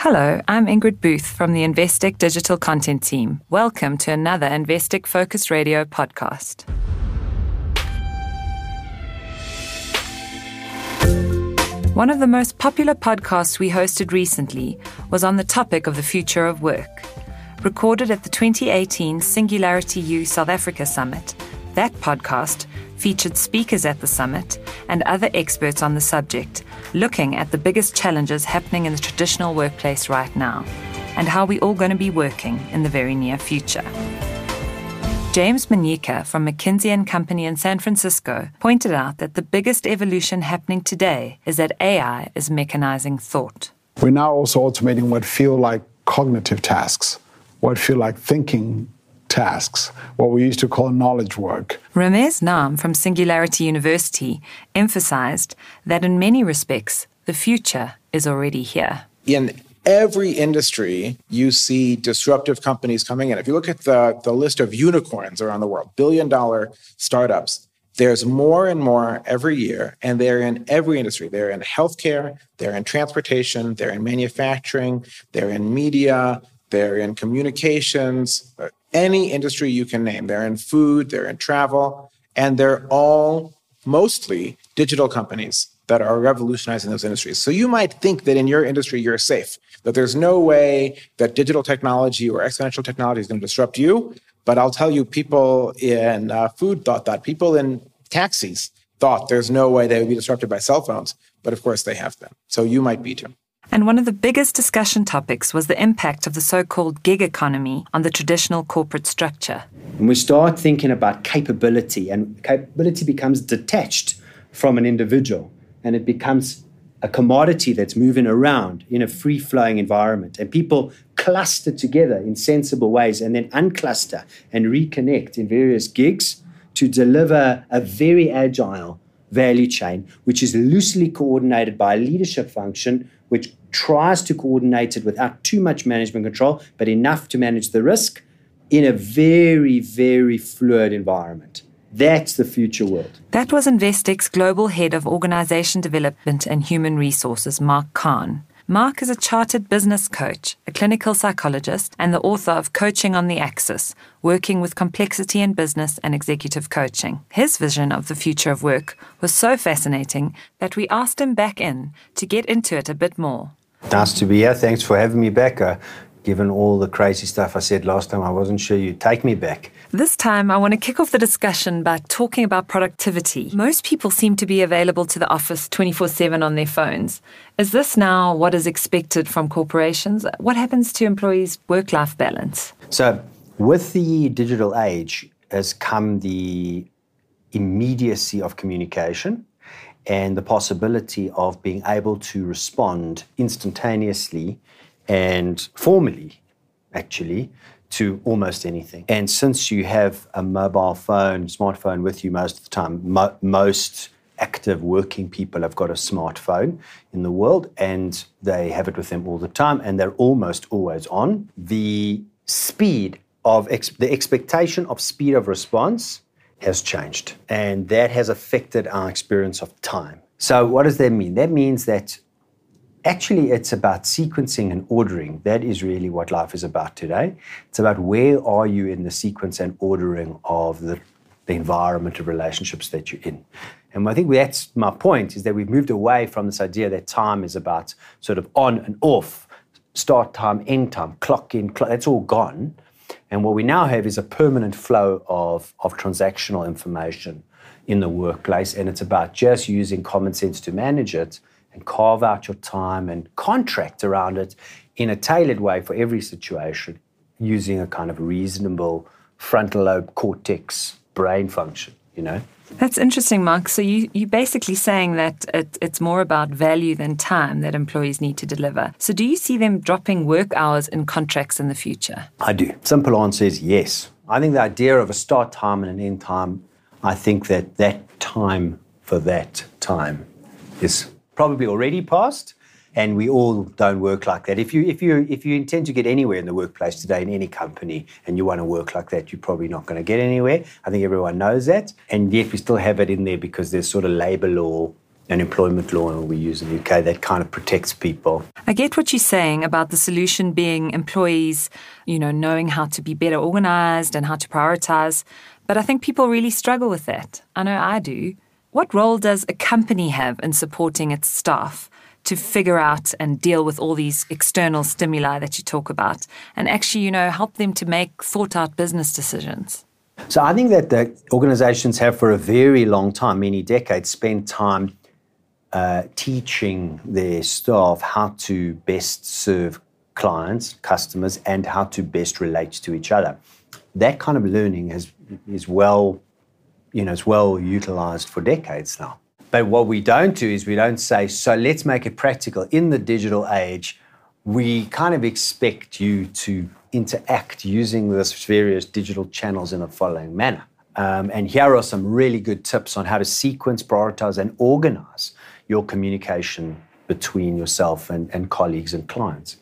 Hello, I'm Ingrid Booth from the Investec Digital Content team. Welcome to another Investec Focus Radio podcast. One of the most popular podcasts we hosted recently was on the topic of the future of work. Recorded at the 2018 Singularity U South Africa Summit, that podcast featured speakers at the summit and other experts on the subject, looking at the biggest challenges happening in the traditional workplace right now and how we're all going to be working in the very near future. James Manyika from McKinsey & Company in San Francisco pointed out that the biggest evolution happening today is that AI is mechanizing thought. We're now also automating what feel like cognitive tasks, what feel like thinking tasks, what we used to call knowledge work. Ramez Naam from Singularity University emphasized that in many respects, the future is already here. In every industry, you see disruptive companies coming in. If you look at the list of unicorns around the world, billion-dollar startups, there's more and more every year, and they're in every industry. They're in healthcare, they're in transportation, they're in manufacturing, they're in media, they're in communications, any industry you can name. They're in food, they're in travel, and they're all mostly digital companies that are revolutionizing those industries. So you might think that in your industry, you're safe, that there's no way that digital technology or exponential technology is going to disrupt you. But I'll tell you, people in food thought that. People in taxis thought there's no way they would be disrupted by cell phones. But of course, they have been. So you might be too. And one of the biggest discussion topics was the impact of the so-called gig economy on the traditional corporate structure. When we start thinking about capability, and capability becomes detached from an individual, and it becomes a commodity that's moving around in a free-flowing environment, and people cluster together in sensible ways and then uncluster and reconnect in various gigs to deliver a very agile value chain, which is loosely coordinated by a leadership function, which tries to coordinate it without too much management control, but enough to manage the risk in a very, very fluid environment. That's the future world. That was Investec's Global Head of Organization Development and Human Resources, Mark Kahn. Mark is a chartered business coach, a clinical psychologist, and the author of Coaching on the Axis, working with complexity in business and executive coaching. His vision of the future of work was so fascinating that we asked him back in to get into it a bit more. Nice to be here. Thanks for having me back. Given all the crazy stuff I said last time, I wasn't sure you'd take me back. This time, I want to kick off the discussion by talking about productivity. Most people seem to be available to the office 24/7 on their phones. Is this now what is expected from corporations? What happens to employees' work-life balance? So, with the digital age has come the immediacy of communication and the possibility of being able to respond instantaneously and formally, actually, to almost anything. And since you have a mobile phone, smartphone with you most of the time, most active working people have got a smartphone in the world, and they have it with them all the time, and they're almost always on. The speed of the expectation of speed of response has changed, and that has affected our experience of time. So what does that mean? That means that actually, it's about sequencing and ordering. That is really what life is about today. It's about where are you in the sequence and ordering of the environment of relationships that you're in. And I think that's my point, is that we've moved away from this idea that time is about sort of on and off, start time, end time, clock in, that's all gone. And what we now have is a permanent flow of transactional information in the workplace, and it's about just using common sense to manage it and carve out your time and contract around it in a tailored way for every situation, using a kind of reasonable frontal lobe cortex brain function, you know? That's interesting, Mark. So you're basically saying that it's more about value than time that employees need to deliver. So do you see them dropping work hours in contracts in the future? I do. Simple answer is yes. I think the idea of a start time and an end time, I think that time for that time is probably already passed, and we all don't work like that. If you intend to get anywhere in the workplace today in any company and you want to work like that, you're probably not going to get anywhere. I think everyone knows that, and yet we still have it in there because there's sort of labor law an employment law we use in the UK that kind of protects people. I get what you're saying about the solution being employees, knowing how to be better organized and how to prioritize. But I think people really struggle with that. I know I do. What role does a company have in supporting its staff to figure out and deal with all these external stimuli that you talk about and actually, help them to make thought-out business decisions? So I think that the organizations have for a very long time, many decades, spent time teaching their staff how to best serve clients, customers, and how to best relate to each other. That kind of learning is well utilized for decades now. But what we don't do is we don't say, so let's make it practical. In the digital age, we kind of expect you to interact using these various digital channels in the following manner. And here are some really good tips on how to sequence, prioritize, and organize your communication between yourself and colleagues and clients.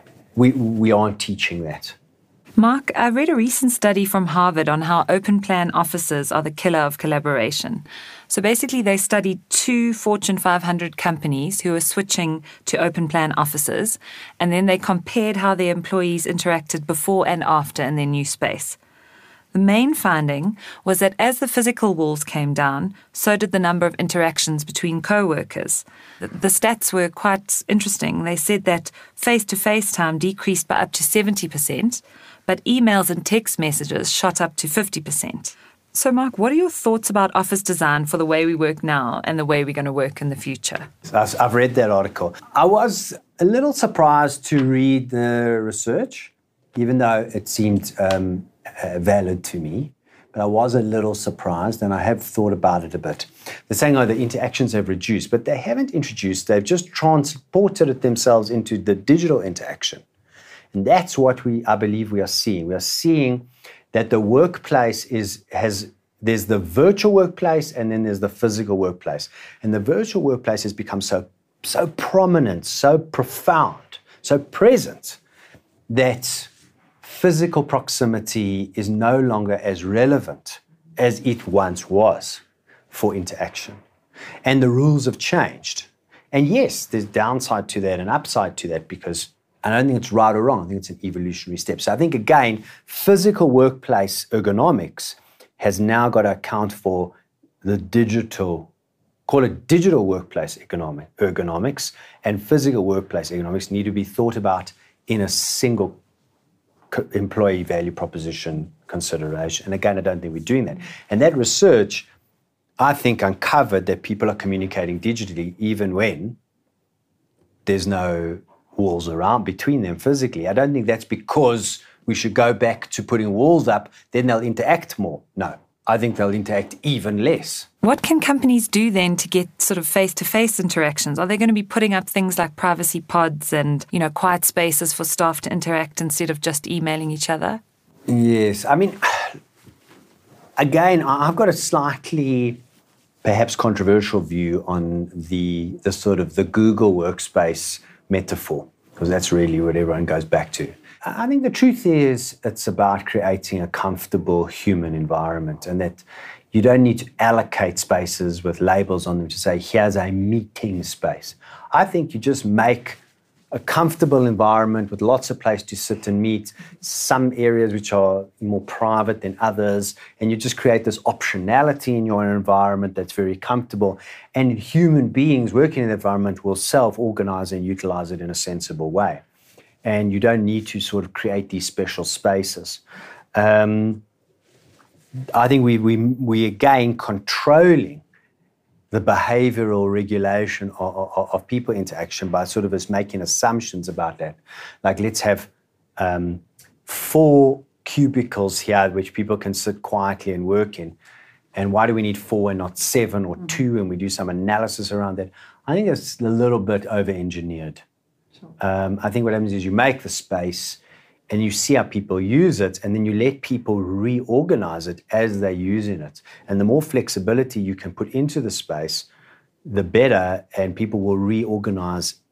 We aren't teaching that. Mark, I read a recent study from Harvard on how open plan offices are the killer of collaboration. So basically they studied 2 Fortune 500 companies who were switching to open plan offices, and then they compared how their employees interacted before and after in their new space. The main finding was that as the physical walls came down, so did the number of interactions between co-workers. The stats were quite interesting. They said that face-to-face time decreased by up to 70%, but emails and text messages shot up to 50%. So, Mark, what are your thoughts about office design for the way we work now and the way we're going to work in the future? I've read that article. I was a little surprised to read the research, even though it seemed valid to me. But I was a little surprised, and I have thought about it a bit. They're saying, the interactions have reduced, but they haven't introduced, they've just transported it themselves into the digital interaction. And that's what I believe we are seeing. We are seeing that the workplace there's the virtual workplace and then there's the physical workplace. And the virtual workplace has become so prominent, so profound, so present that physical proximity is no longer as relevant as it once was for interaction. And the rules have changed. And yes, there's downside to that and upside to that, because I don't think it's right or wrong. I think it's an evolutionary step. So I think, again, physical workplace ergonomics has now got to account for the digital, call it digital workplace ergonomics, and physical workplace ergonomics need to be thought about in a single employee value proposition consideration. And again, I don't think we're doing that. And that research, I think, uncovered that people are communicating digitally even when there's no walls around between them physically. I don't think that's because we should go back to putting walls up, then they'll interact more. No, I think they'll interact even less. What can companies do then to get sort of face-to-face interactions? Are they going to be putting up things like privacy pods and, quiet spaces for staff to interact instead of just emailing each other? Yes. I mean, again, I've got a slightly perhaps controversial view on the sort of the Google workspace metaphor, because that's really what everyone goes back to. I think the truth is it's about creating a comfortable human environment, and that you don't need to allocate spaces with labels on them to say, here's a meeting space. I think you just make a comfortable environment with lots of place to sit and meet, some areas which are more private than others, and you just create this optionality in your environment that's very comfortable. And human beings working in the environment will self-organize and utilize it in a sensible way. And you don't need to sort of create these special spaces. I think we again controlling the behavioral regulation of people interaction by sort of us making assumptions about that. Like, let's have 4 cubicles here which people can sit quietly and work in. And why do we need 4 and not 7 or 2? And we do some analysis around that. I think it's a little bit over-engineered. I think what happens is you make the space and you see how people use it, and then you let people reorganize it as they're using it. And the more flexibility you can put into the space, the better, and people will reorganize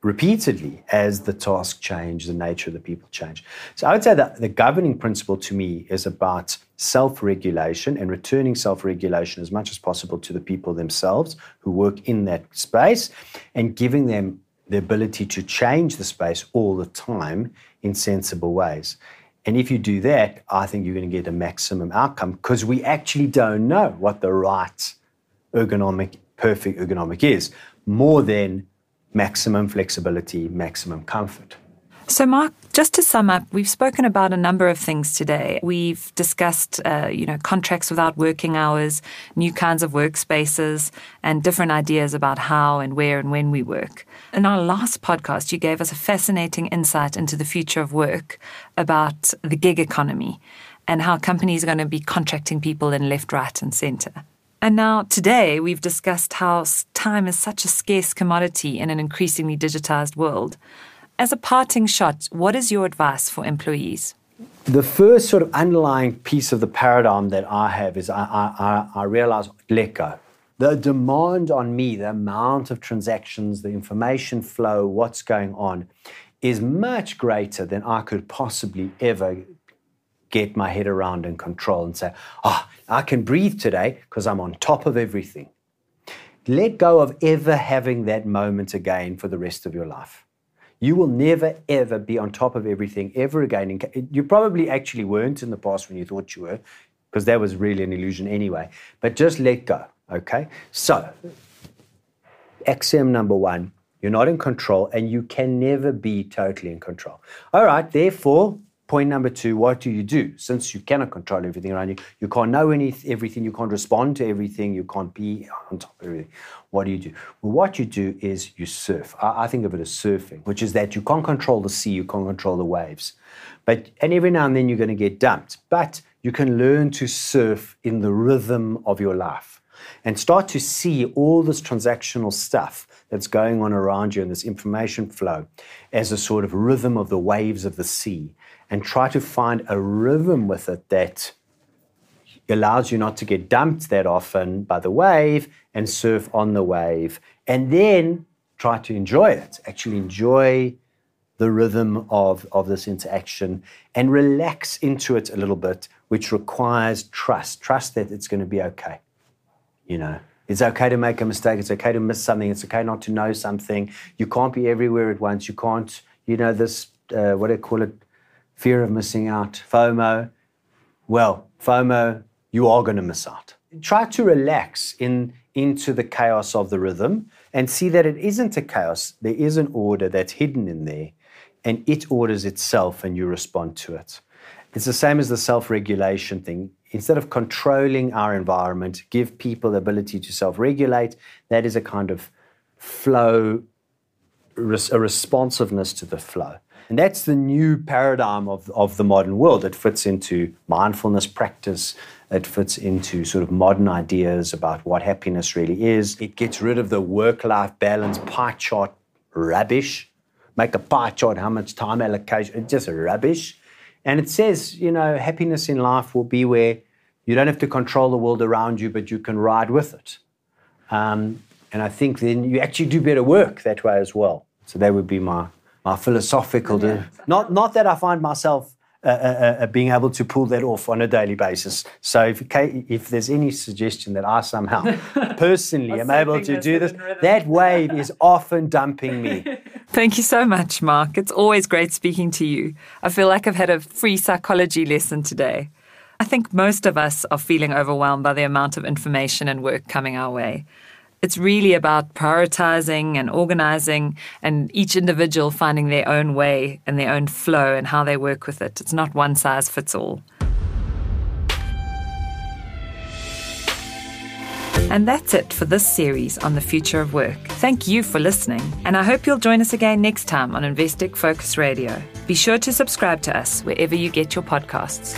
repeatedly as the task change, the nature of the people change. So I would say that the governing principle to me is about self-regulation and returning self-regulation as much as possible to the people themselves who work in that space and giving them the ability to change the space all the time in sensible ways. And if you do that, I think you're going to get a maximum outcome because we actually don't know what the right perfect ergonomic is, more than maximum flexibility, maximum comfort. So, Mark, just to sum up, we've spoken about a number of things today. We've discussed, contracts without working hours, new kinds of workspaces, and different ideas about how and where and when we work. In our last podcast, you gave us a fascinating insight into the future of work about the gig economy and how companies are going to be contracting people in left, right, and centre. And now today we've discussed how time is such a scarce commodity in an increasingly digitized world. As a parting shot, what is your advice for employees? The first sort of underlying piece of the paradigm that I have is I realize, let go. The demand on me, the amount of transactions, the information flow, what's going on, is much greater than I could possibly ever get my head around and control and say, I can breathe today because I'm on top of everything. Let go of ever having that moment again for the rest of your life. You will never, ever be on top of everything ever again. You probably actually weren't in the past when you thought you were, because that was really an illusion anyway. But just let go, okay? So, axiom number one, you're not in control and you can never be totally in control. All right, therefore, point number two, what do you do? Since you cannot control everything around you, you can't know everything, you can't respond to everything, you can't be on top of everything. What do you do? Well, what you do is you surf. I think of it as surfing, which is that you can't control the sea, you can't control the waves. And every now and then you're going to get dumped. But you can learn to surf in the rhythm of your life and start to see all this transactional stuff that's going on around you and this information flow as a sort of rhythm of the waves of the sea, and try to find a rhythm with it that allows you not to get dumped that often by the wave and surf on the wave, and then try to enjoy it, actually enjoy the rhythm of this interaction and relax into it a little bit, which requires trust that it's going to be okay. It's okay to make a mistake. It's okay to miss something. It's okay not to know something. You can't be everywhere at once. You can't, this, what do they call it? Fear of missing out, FOMO. Well, FOMO, you are going to miss out. Try to relax into the chaos of the rhythm and see that it isn't a chaos. There is an order that's hidden in there, and it orders itself and you respond to it. It's the same as the self-regulation thing. Instead of controlling our environment, give people the ability to self-regulate. That is a kind of flow, a responsiveness to the flow. And that's the new paradigm of the modern world. It fits into mindfulness practice. It fits into sort of modern ideas about what happiness really is. It gets rid of the work-life balance pie chart rubbish. Make a pie chart, how much time allocation, it's just rubbish. And it says, happiness in life will be where you don't have to control the world around you, but you can ride with it. And I think then you actually do better work that way as well. So that would be my philosophical. Not that I find myself being able to pull that off on a daily basis. So if there's any suggestion that I somehow personally am able to do this, that wave is often dumping me. Thank you so much, Mark. It's always great speaking to you. I feel like I've had a free psychology lesson today. I think most of us are feeling overwhelmed by the amount of information and work coming our way. It's really about prioritizing and organizing and each individual finding their own way and their own flow and how they work with it. It's not one size fits all. And that's it for this series on the future of work. Thank you for listening, and I hope you'll join us again next time on Investec Focus Radio. Be sure to subscribe to us wherever you get your podcasts.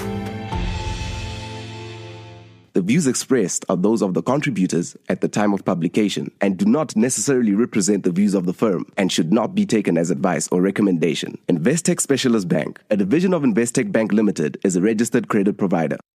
The views expressed are those of the contributors at the time of publication and do not necessarily represent the views of the firm and should not be taken as advice or recommendation. Investec Specialist Bank, a division of Investec Bank Limited, is a registered credit provider.